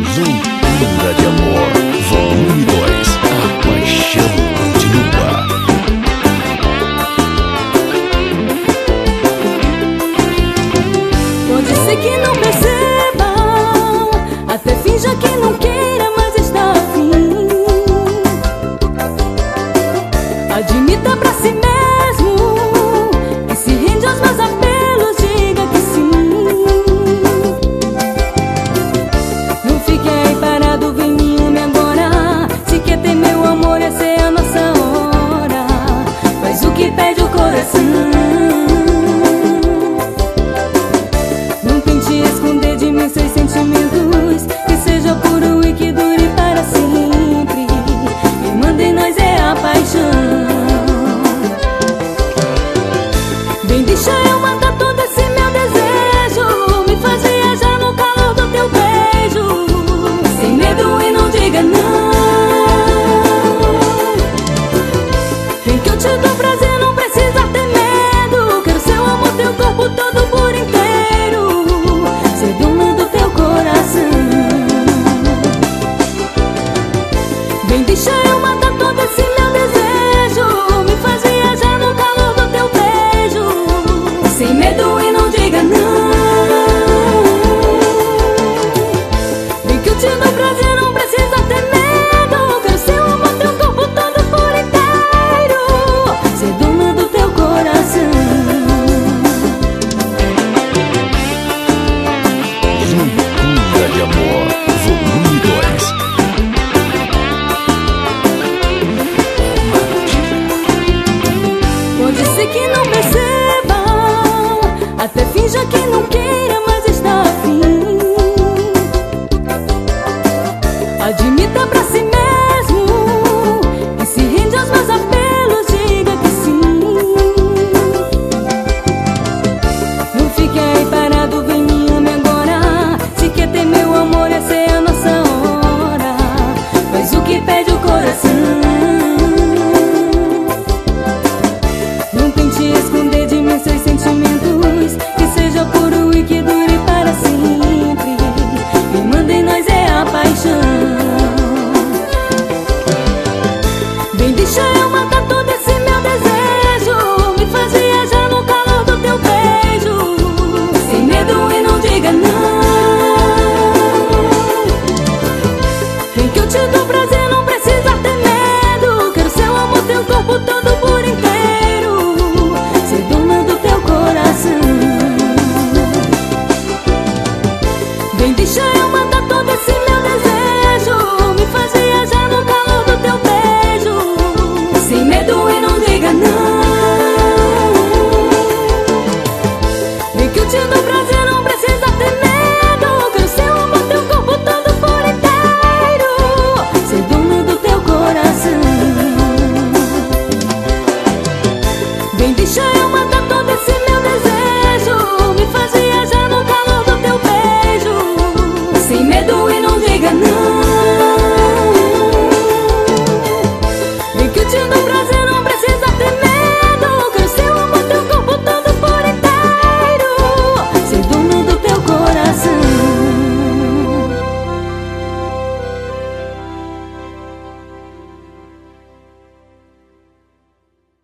Loucura de Amor, volume 2. A paixão continua. Pode ser que não perceba, até finja que não queira, mas está afim. Admita pra si mesmo que se rende aos meus apelos, diga que sim. Não fique aí parado, vem me ame agora. Se quer ter meu amor, essa é a nossa hora. Faz o que pede o coração. Não tente esconder de mim seus sentimentos, que seja puro e que dure para sempre. Quem manda em nós é a paixão. Vem, deixa eu matar todo esse meu desejo, me faz viajar no calor do teu beijo, sem medo e não diga não. Vem que eu te dou prazer, não precisa ter medo. Quero seu amor, teu corpo todo por inteiro, ser dona do teu coração. Vem, deixa eu matar todo esse meu desejo, me faz viajar no calor do teu beijo, sem medo e não diga não. Vem que eu te dou prazer, não precisa ter medo. Quero seu amor, teu corpo todo por inteiro, ser dona do teu coração. Loucura de Amor, volume 2. Pode ser que não perceba, até finja que não queira, mas está afim. Admita pra si mesmo que se rende aos meus apelos, diga que sim. Não fique aí parado, vem me ame agora. Se quer ter meu amor, essa é a nossa hora. Faz o que pede o coração. Não tente esconder de mim seus sentimentos, que seja puro e que dure para sempre. Quem manda em nós é a paixão. Vem, deixa eu matar todo esse meu desejo, me faz viajar no calor do teu beijo, sem medo e não diga não. Vem que eu te dou prazer,